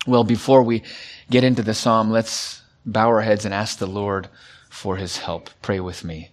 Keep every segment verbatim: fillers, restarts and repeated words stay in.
Well, before we get into the psalm, let's bow our heads and ask the Lord for his help. Pray with me.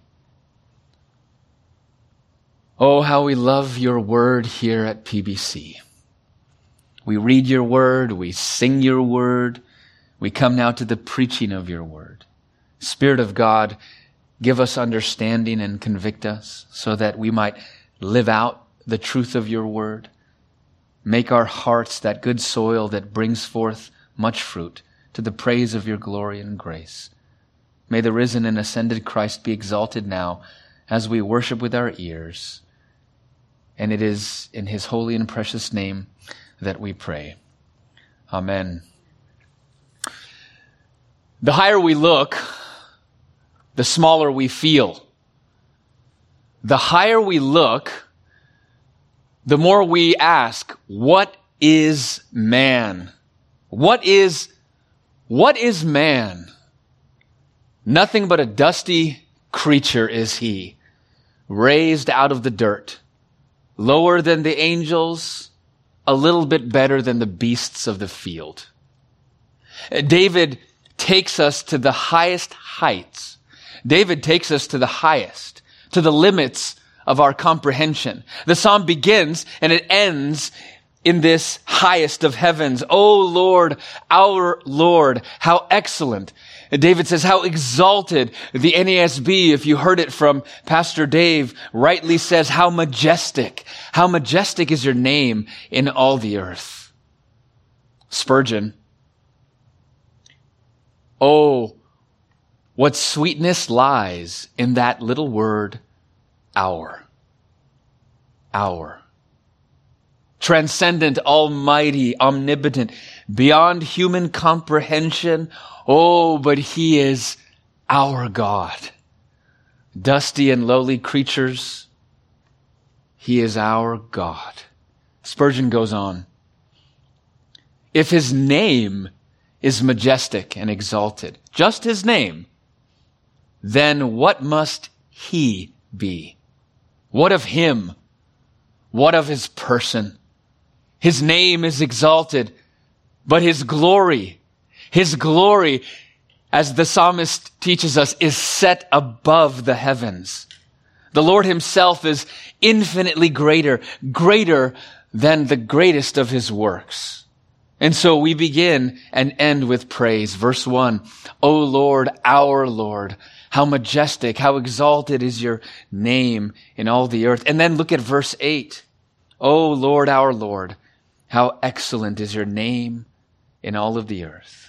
Oh, how we love your word here at P B C. We read your word, we sing your word, we come now to the preaching of your word. Spirit of God, give us understanding and convict us so that we might live out the truth of your word. Make our hearts that good soil that brings forth much fruit to the praise of your glory and grace. May the risen and ascended Christ be exalted now as we worship with our ears. And it is in his holy and precious name that we pray. Amen. The higher we look, the smaller we feel. The higher we look, the more we ask, what is man? What is, what is man? Nothing but a dusty creature is he, raised out of the dirt, lower than the angels, a little bit better than the beasts of the field. David takes us to the highest heights. David takes us to the highest, to the limits of our comprehension. The psalm begins and it ends in this highest of heavens. O Lord, our Lord, how excellent. David says, how exalted. The N A S B, if you heard it from Pastor Dave, rightly says, how majestic. How majestic is your name in all the earth. Spurgeon, oh, what sweetness lies in that little word, our. Our. Transcendent, almighty, omnipotent, beyond human comprehension. Oh, but he is our God. Dusty and lowly creatures, he is our God. Spurgeon goes on. If his name is majestic and exalted, just his name, then what must he be? What of him? What of his person? His name is exalted, but his glory, his glory, as the psalmist teaches us, is set above the heavens. The Lord himself is infinitely greater, greater than the greatest of his works. And so we begin and end with praise. Verse one, O Lord, our Lord, how majestic, how exalted is your name in all the earth. And then look at verse eight. O Lord, our Lord, how excellent is your name in all of the earth.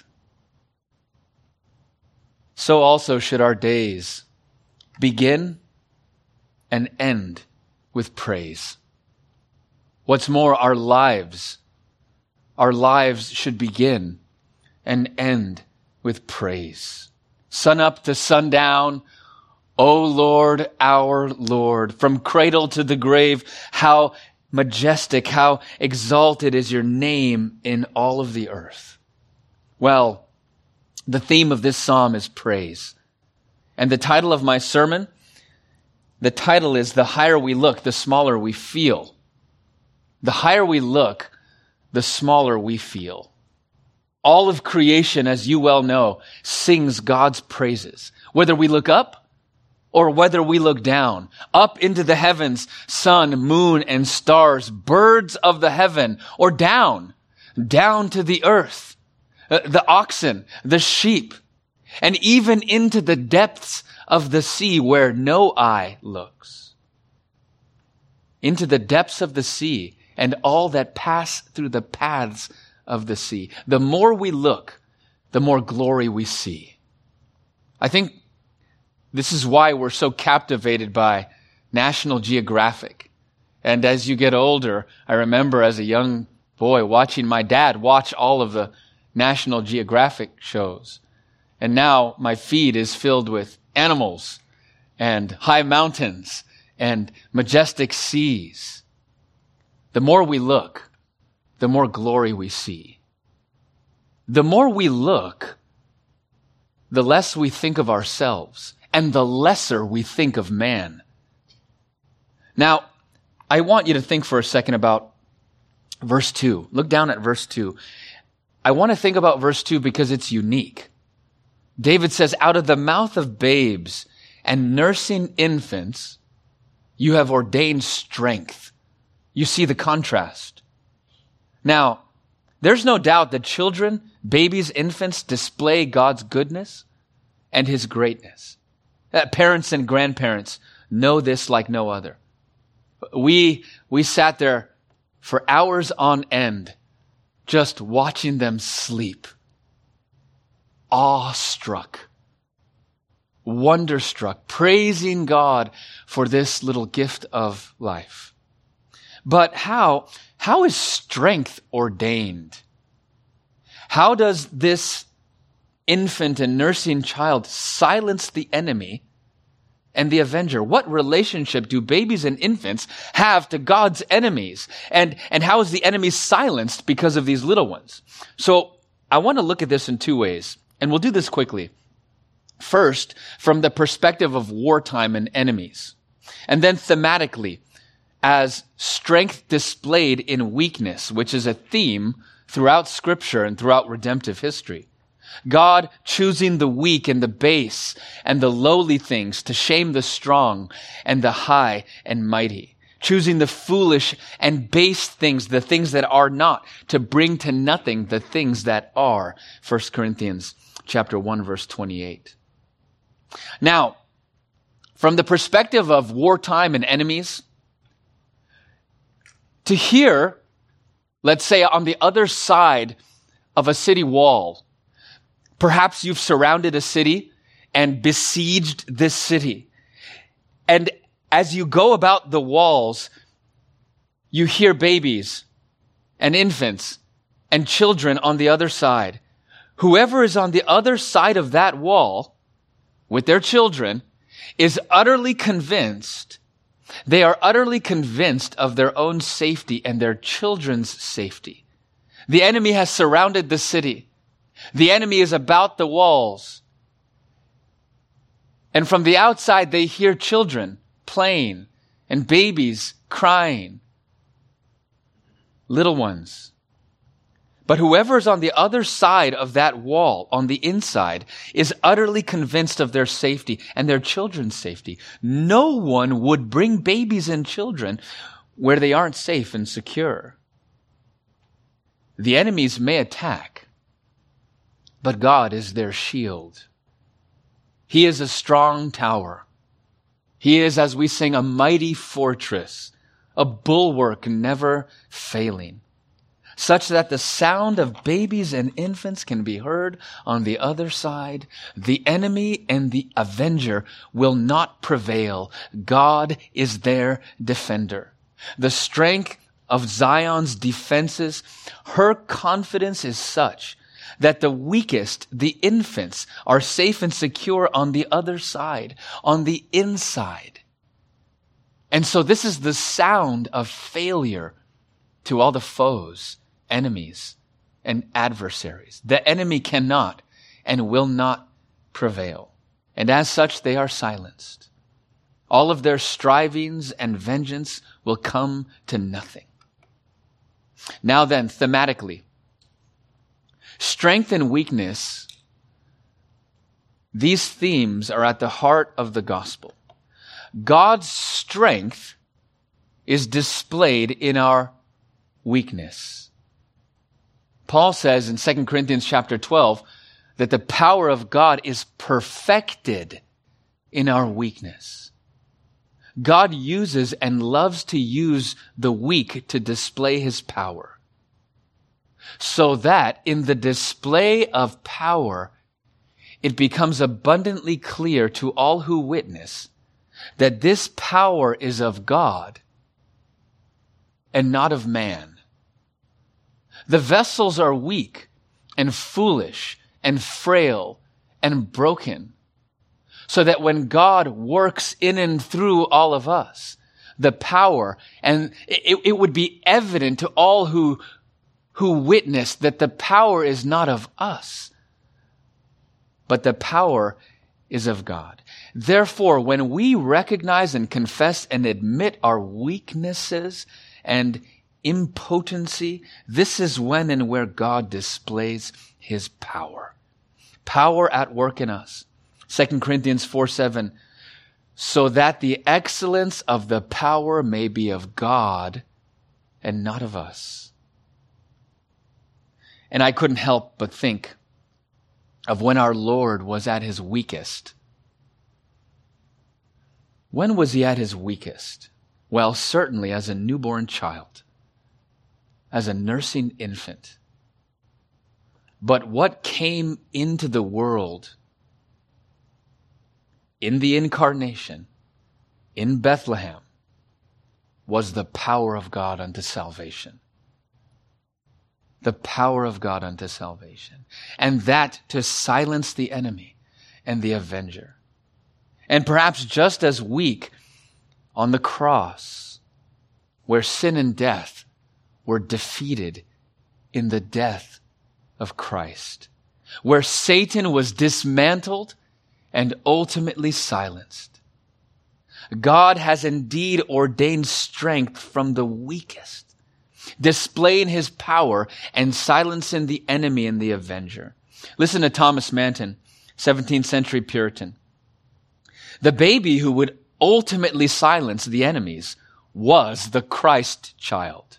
So also should our days begin and end with praise. What's more, our lives, our lives should begin and end with praise. Sun up to sundown, O Lord, our Lord, from cradle to the grave, how majestic, how exalted is your name in all of the earth. Well, the theme of this psalm is praise. And the title of my sermon, the title is The Higher We Look, the Smaller We Feel. The higher we look, the smaller we feel. All of creation, as you well know, sings God's praises. Whether we look up or whether we look down, up into the heavens, sun, moon, and stars, birds of the heaven, or down, down to the earth, uh, the oxen, the sheep, and even into the depths of the sea where no eye looks. Into the depths of the sea and all that pass through the paths of the sea. The more we look, the more glory we see. I think this is why we're so captivated by National Geographic. And as you get older, I remember as a young boy watching my dad watch all of the National Geographic shows. And now my feed is filled with animals and high mountains and majestic seas. The more we look, the more glory we see. The more we look, the less we think of ourselves and the lesser we think of man. Now, I want you to think for a second about verse two. Look down at verse two. I want to think about verse two because it's unique. David says, out of the mouth of babes and nursing infants, you have ordained strength. You see the contrast. Now, there's no doubt that children, babies, infants display God's goodness and his greatness. Uh, parents and grandparents know this like no other. We, we sat there for hours on end just watching them sleep, awestruck, wonderstruck, praising God for this little gift of life. But how, how is strength ordained? How does this infant and nursing child silence the enemy and the avenger? What relationship do babies and infants have to God's enemies? And, and how is the enemy silenced because of these little ones? So I want to look at this in two ways, and we'll do this quickly. First, from the perspective of wartime and enemies, and then thematically as strength displayed in weakness, which is a theme throughout Scripture and throughout redemptive history. God choosing the weak and the base and the lowly things to shame the strong and the high and mighty. Choosing the foolish and base things, the things that are not, to bring to nothing the things that are. First Corinthians chapter one, verse twenty-eight. Now, from the perspective of wartime and enemies, to hear, let's say on the other side of a city wall, perhaps you've surrounded a city and besieged this city. And as you go about the walls, you hear babies and infants and children on the other side. Whoever is on the other side of that wall with their children is utterly convinced, they are utterly convinced of their own safety and their children's safety. The enemy has surrounded the city. The enemy is about the walls. And from the outside, they hear children playing and babies crying, little ones. But whoever is on the other side of that wall, on the inside, is utterly convinced of their safety and their children's safety. No one would bring babies and children where they aren't safe and secure. The enemies may attack, but God is their shield. He is a strong tower. He is, as we sing, a mighty fortress, a bulwark never failing, such that the sound of babies and infants can be heard on the other side. The enemy and the avenger will not prevail. God is their defender. The strength of Zion's defenses, her confidence is such that the weakest, the infants, are safe and secure on the other side, on the inside. And so this is the sound of failure to all the foes, enemies, and adversaries. The enemy cannot and will not prevail. And as such, they are silenced. All of their strivings and vengeance will come to nothing. Now then, thematically, strength and weakness, these themes are at the heart of the gospel. God's strength is displayed in our weakness. Paul says in Second Corinthians chapter twelve that the power of God is perfected in our weakness. God uses and loves to use the weak to display his power, so that in the display of power, it becomes abundantly clear to all who witness that this power is of God and not of man. The vessels are weak and foolish and frail and broken, so that when God works in and through all of us, the power, and it, it would be evident to all who, who witness that the power is not of us, but the power is of God. Therefore, when we recognize and confess and admit our weaknesses and impotency, this is when and where God displays his power. Power at work in us. Second Corinthians four seven, so that the excellence of the power may be of God and not of us. And I couldn't help but think of when our Lord was at his weakest. When was he at his weakest? Well, certainly as a newborn child, as a nursing infant. But what came into the world in the incarnation, in Bethlehem, was the power of God unto salvation. The power of God unto salvation. And that to silence the enemy and the avenger. And perhaps just as weak on the cross, where sin and death were defeated in the death of Christ, where Satan was dismantled and ultimately silenced. God has indeed ordained strength from the weakest, displaying his power and silencing the enemy and the avenger. Listen to Thomas Manton, seventeenth century Puritan. The baby who would ultimately silence the enemies was the Christ child.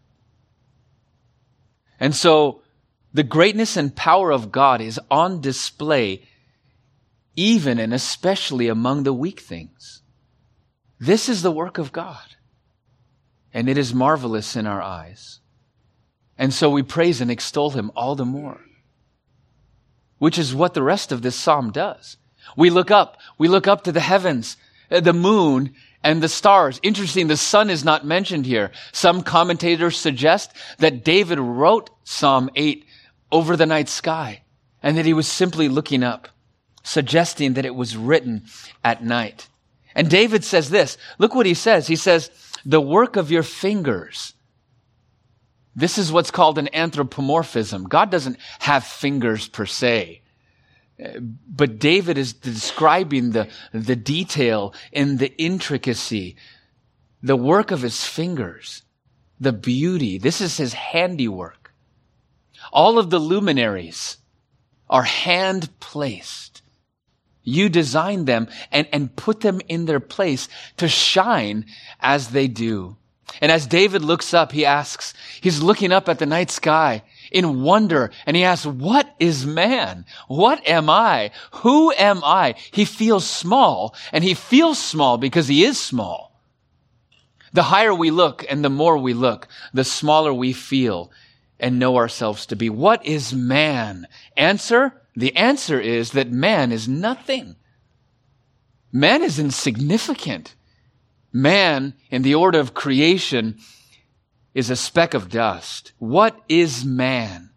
And so the greatness and power of God is on display even and especially among the weak things. This is the work of God, and it is marvelous in our eyes. And so we praise and extol him all the more, which is what the rest of this psalm does. We look up, we look up to the heavens, the moon, and the stars. Interesting, the sun is not mentioned here. Some commentators suggest that David wrote Psalm eight over the night sky, and that he was simply looking up, suggesting that it was written at night. And David says this, look what he says. He says, the work of your fingers. This is what's called an anthropomorphism. God doesn't have fingers per se. But David is describing the, the detail and the intricacy, the work of his fingers, the beauty. This is his handiwork. All of the luminaries are hand-placed. You designed them and, and put them in their place to shine as they do. And as David looks up, he asks, he's looking up at the night sky in wonder, and he asks, what is man? What am I? Who am I? He feels small, and he feels small because he is small. The higher we look and the more we look, the smaller we feel and know ourselves to be. What is man? Answer? The answer is that man is nothing. Man is insignificant. Man, in the order of creation, is a speck of dust. What is man?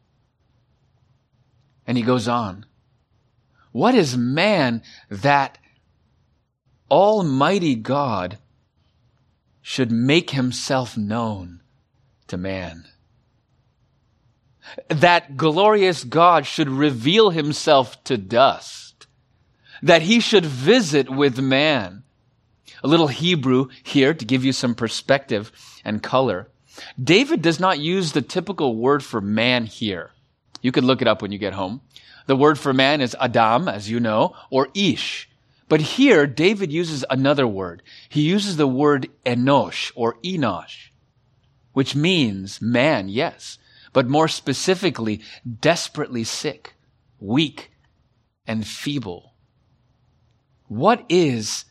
And he goes on. What is man that Almighty God should make himself known to man? That glorious God should reveal himself to dust, that he should visit with man. A little Hebrew here to give you some perspective and color. David does not use the typical word for man here. You can look it up when you get home. The word for man is Adam, as you know, or Ish. But here, David uses another word. He uses the word Enosh or Enosh, which means man, yes, but more specifically, desperately sick, weak, and feeble. What is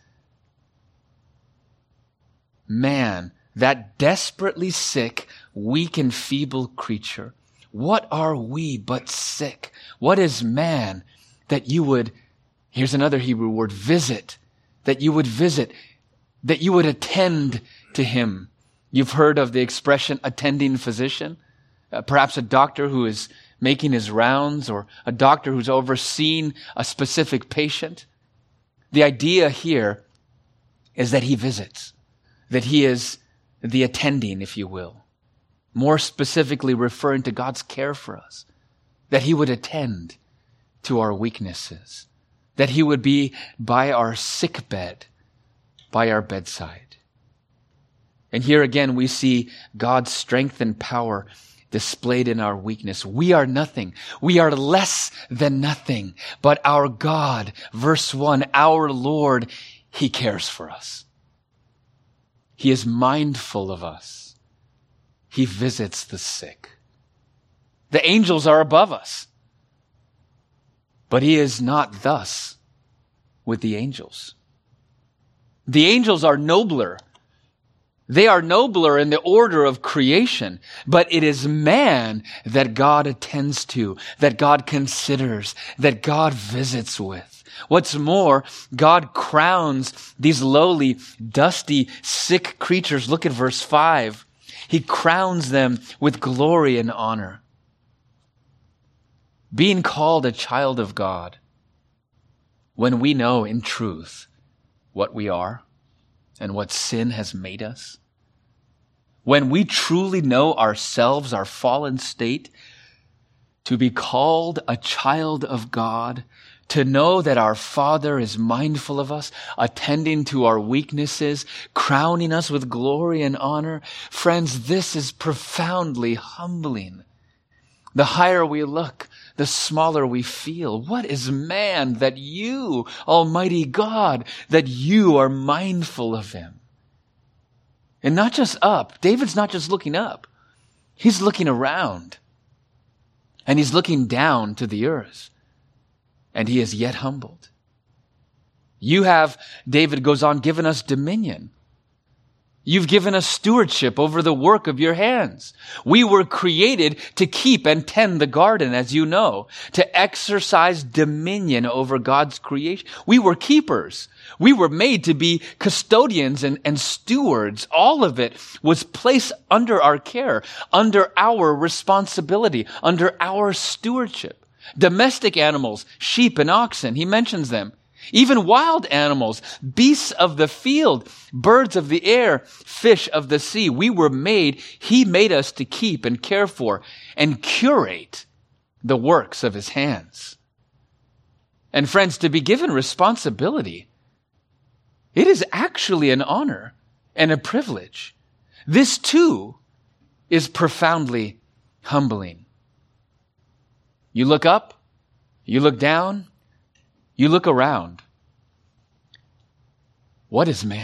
man, that desperately sick, weak, and feeble creature? What are we but sick? What is man that you would, here's another Hebrew word, visit, that you would visit, that you would attend to him? You've heard of the expression attending physician? Uh, perhaps a doctor who is making his rounds, or a doctor who's overseeing a specific patient. The idea here is that he visits, that he is the attending, if you will. More specifically referring to God's care for us, that he would attend to our weaknesses, that he would be by our sick bed, by our bedside. And here again, we see God's strength and power displayed in our weakness. We are nothing. We are less than nothing. But our God, verse one, our Lord, He cares for us. He is mindful of us. He visits the sick. The angels are above us. But He is not thus with the angels. The angels are nobler. They are nobler in the order of creation, but it is man that God attends to, that God considers, that God visits with. What's more, God crowns these lowly, dusty, sick creatures. Look at verse five. He crowns them with glory and honor. Being called a child of God, when we know in truth what we are and what sin has made us, when we truly know ourselves, our fallen state, to be called a child of God, to know that our Father is mindful of us, attending to our weaknesses, crowning us with glory and honor. Friends, this is profoundly humbling. The higher we look, the smaller we feel. What is man that you, Almighty God, that you are mindful of him? And not just up. David's not just looking up. He's looking around. And he's looking down to the earth. And he is yet humbled. You have, David goes on, given us dominion. You've given us stewardship over the work of your hands. We were created to keep and tend the garden, as you know, to exercise dominion over God's creation. We were keepers. We were made to be custodians and, and stewards. All of it was placed under our care, under our responsibility, under our stewardship. Domestic animals, sheep and oxen, he mentions them. Even wild animals, beasts of the field, birds of the air, fish of the sea. We were made, he made us to keep and care for and curate the works of his hands. And friends, to be given responsibility, it is actually an honor and a privilege. This too is profoundly humbling. You look up, you look down, you look around. What is man?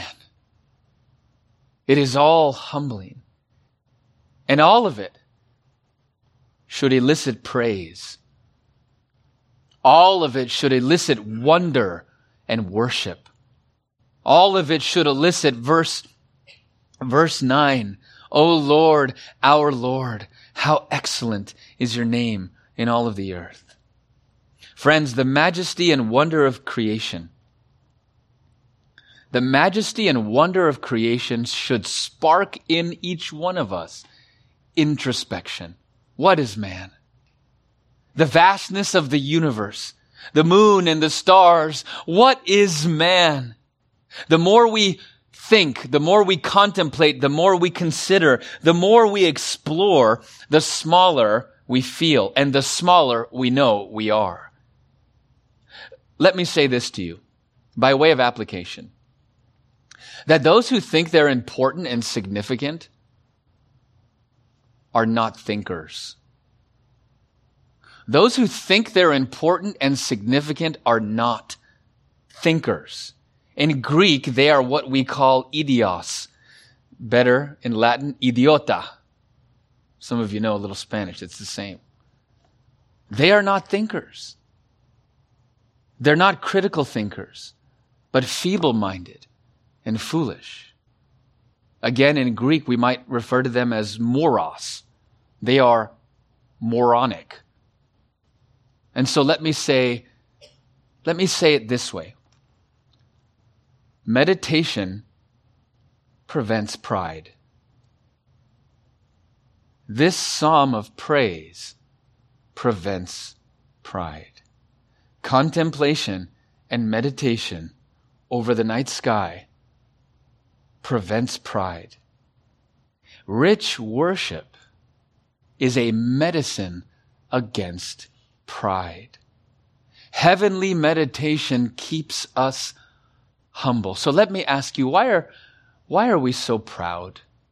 It is all humbling. And all of it should elicit praise. All of it should elicit wonder and worship. All of it should elicit verse, verse nine. O Lord, our Lord, how excellent is your name in all of the earth. Friends, the majesty and wonder of creation, the majesty and wonder of creation should spark in each one of us introspection. What is man? The vastness of the universe, the moon and the stars. What is man? The more we think, the more we contemplate, the more we consider, the more we explore, the smaller we feel, and the smaller we know we are. Let me say this to you, by way of application, that those who think they're important and significant are not thinkers. Those who think they're important and significant are not thinkers. In Greek, they are what we call idios. Better in Latin, idiota. Some of you know a little Spanish, it's the same. They are not thinkers. They're not critical thinkers, but feeble-minded and foolish. Again, in Greek, we might refer to them as moros. They are moronic. And so let me say, let me say it this way. Meditation prevents pride. This psalm of praise prevents pride. Contemplation and meditation over the night sky prevents pride. Rich worship is a medicine against pride. Heavenly meditation keeps us humble. So let me ask you, why are, why are we so proud?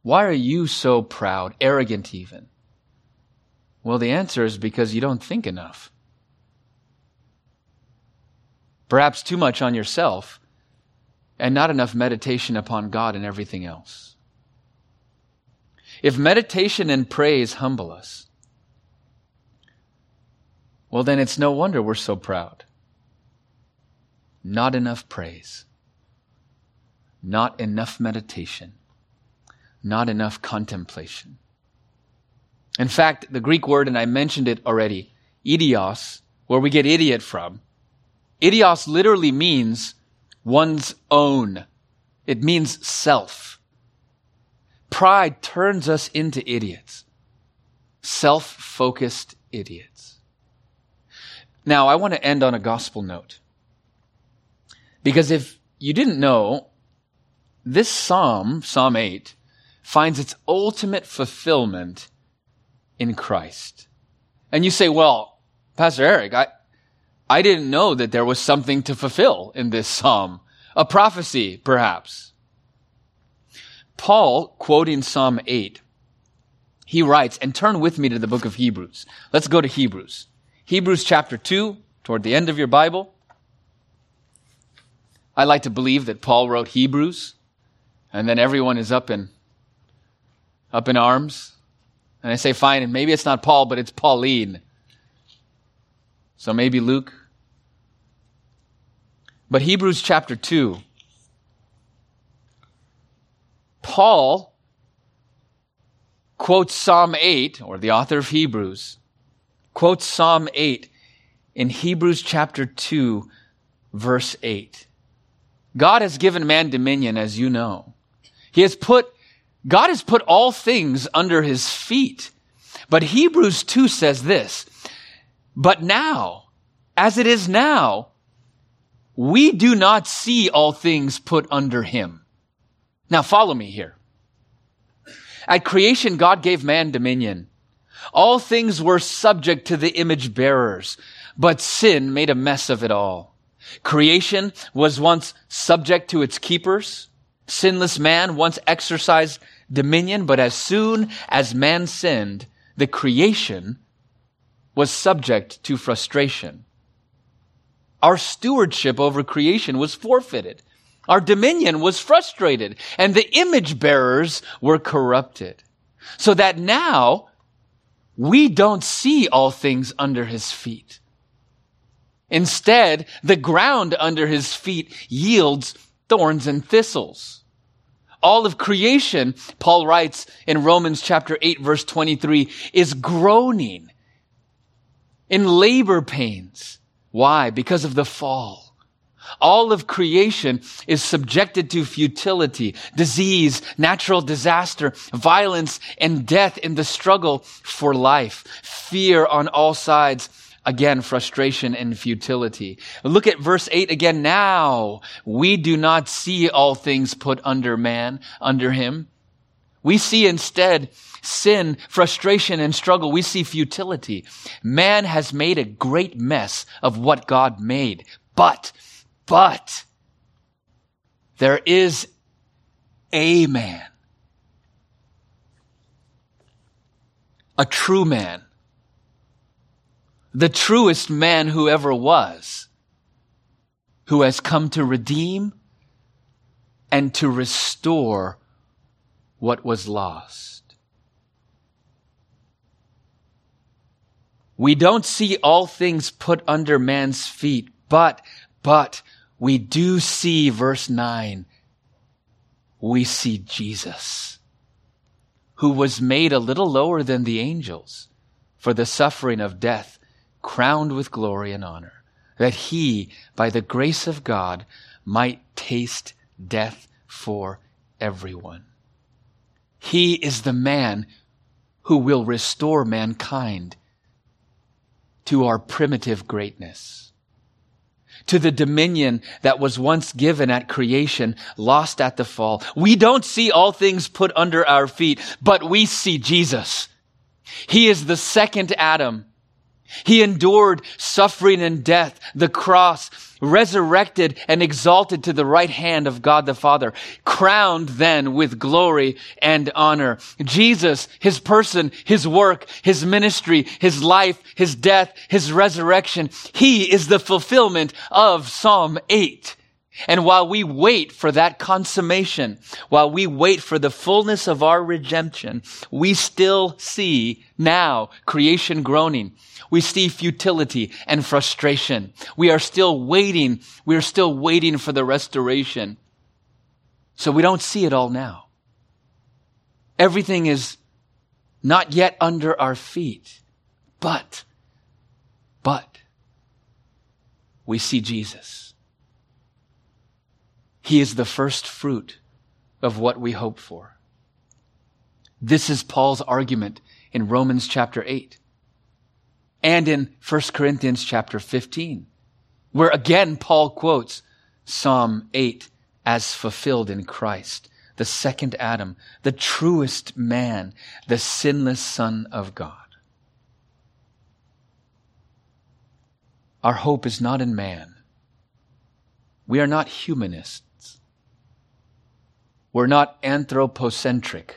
Why are you so proud, arrogant even? Well, the answer is because you don't think enough. Perhaps too much on yourself and not enough meditation upon God and everything else. If meditation and praise humble us, well, then it's no wonder we're so proud. Not enough praise. Not enough meditation. Not enough contemplation. In fact, the Greek word, and I mentioned it already, idios, where we get idiot from, idios literally means one's own. It means self. Pride turns us into idiots. Self-focused idiots. Now, I want to end on a gospel note. Because if you didn't know, this psalm, Psalm eight, finds its ultimate fulfillment in Christ. And you say, well, Pastor Eric, I, I didn't know that there was something to fulfill in this psalm. A prophecy, perhaps. Paul, quoting Psalm eight, he writes, and turn with me to the book of Hebrews. Let's go to Hebrews. Hebrews chapter two, toward the end of your Bible. I like to believe that Paul wrote Hebrews, and then everyone is up in, up in arms. And I say, fine, and maybe it's not Paul, but it's Pauline. So maybe Luke. But Hebrews chapter two, Paul quotes Psalm eight, or the author of Hebrews, quotes Psalm eight in Hebrews chapter two, verse eight. God has given man dominion, as you know. He has put, God has put all things under his feet. But Hebrews two says this, but now, as it is now, we do not see all things put under him. Now follow me here. At creation, God gave man dominion. All things were subject to the image bearers, but sin made a mess of it all. Creation was once subject to its keepers. Sinless man once exercised dominion, but as soon as man sinned, the creation was subject to frustration. Our stewardship over creation was forfeited. Our dominion was frustrated, and the image bearers were corrupted. So that now we don't see all things under his feet. Instead, the ground under his feet yields thorns and thistles. All of creation, Paul writes in Romans chapter eight, verse twenty-three, is groaning in labor pains. Why? Because of the fall. All of creation is subjected to futility, disease, natural disaster, violence, and death in the struggle for life. Fear on all sides. Again, frustration and futility. Look at verse eight again. Now, we do not see all things put under man, under him. We see instead sin, frustration, and struggle. We see futility. Man has made a great mess of what God made. But, but, there is a man, a true man, the truest man who ever was, who has come to redeem and to restore what was lost. We don't see all things put under man's feet, but, but, we do see, verse nine, we see Jesus, who was made a little lower than the angels for the suffering of death, crowned with glory and honor, that he, by the grace of God, might taste death for everyone. He is the man who will restore mankind to our primitive greatness, to the dominion that was once given at creation, lost at the fall. We don't see all things put under our feet, but we see Jesus. He is the second Adam. He endured suffering and death, the cross, resurrected and exalted to the right hand of God the Father, crowned then with glory and honor. Jesus, his person, his work, his ministry, his life, his death, his resurrection, he is the fulfillment of Psalm eight. And while we wait for that consummation, while we wait for the fullness of our redemption, we still see now creation groaning. We see futility and frustration. We are still waiting. We are still waiting for the restoration. So we don't see it all now. Everything is not yet under our feet. But, but, we see Jesus. He is the first fruit of what we hope for. This is Paul's argument in Romans chapter eight and in First Corinthians chapter fifteen, where again Paul quotes Psalm eight as fulfilled in Christ, the second Adam, the truest man, the sinless Son of God. Our hope is not in man. We are not humanists. We're not anthropocentric,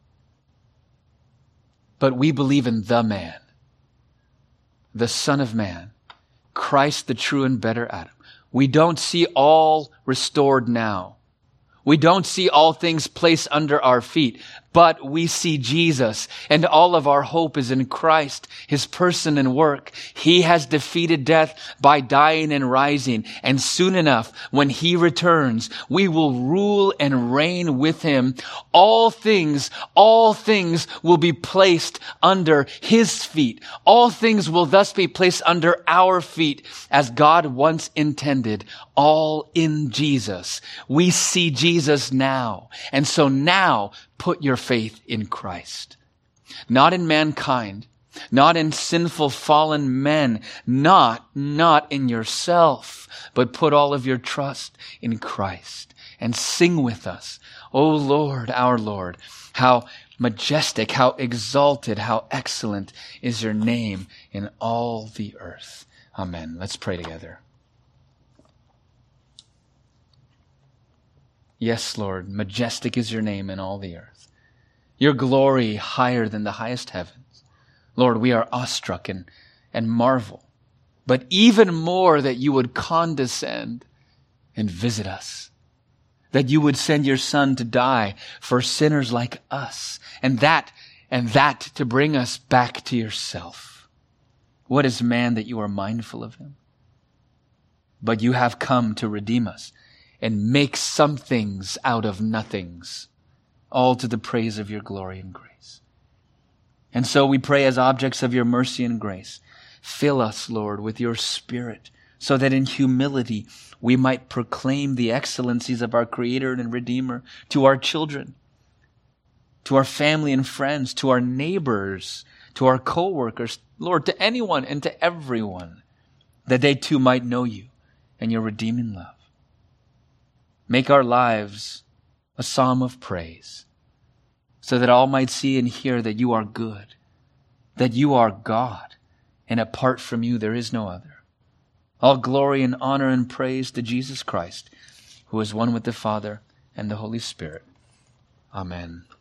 but we believe in the man, the Son of Man, Christ, the true and better Adam. We don't see all restored now. We don't see all things placed under our feet, but we see Jesus, and all of our hope is in Christ, his person and work. He has defeated death by dying and rising, and soon enough, when he returns, we will rule and reign with him. All things, all things will be placed under his feet. All things will thus be placed under our feet, as God once intended, all in Jesus. We see Jesus now, and so now, put your faith in Christ. Not in mankind, not in sinful fallen men, not, not in yourself, but put all of your trust in Christ and sing with us. O Lord, our Lord, how majestic, how exalted, how excellent is your name in all the earth. Amen. Let's pray together. Yes, Lord, majestic is your name in all the earth. Your glory higher than the highest heavens. Lord, we are awestruck and, and marvel, but even more that you would condescend and visit us, that you would send your Son to die for sinners like us, and that, and that to bring us back to yourself. What is man that you are mindful of him? But you have come to redeem us and make some things out of nothings, all to the praise of your glory and grace. And so we pray as objects of your mercy and grace, fill us, Lord, with your Spirit, so that in humility we might proclaim the excellencies of our Creator and Redeemer to our children, to our family and friends, to our neighbors, to our co-workers, Lord, to anyone and to everyone, that they too might know you and your redeeming love. Make our lives a psalm of praise, so that all might see and hear that you are good, that you are God, and apart from you there is no other. All glory and honor and praise to Jesus Christ, who is one with the Father and the Holy Spirit. Amen.